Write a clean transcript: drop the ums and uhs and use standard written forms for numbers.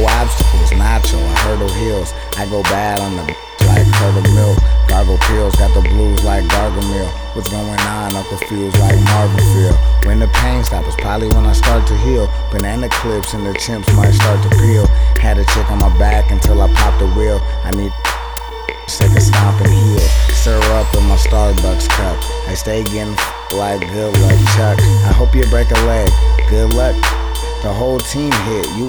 obstacles, nacho, I hurdle hills. I go bad on the like curdle milk. Gargle pills, got the blues like Gargamel. What's going on? I'm confused like Marvin Field. When the pain stops, probably when I start to heal. Banana clips and the chimps might start to peel. Had a chick on my back until I popped the wheel. I need sick of stomping heels. Stir up in my Starbucks cup. I stay getting like good luck Chuck. I hope you break a leg. Good luck. The whole team hit. You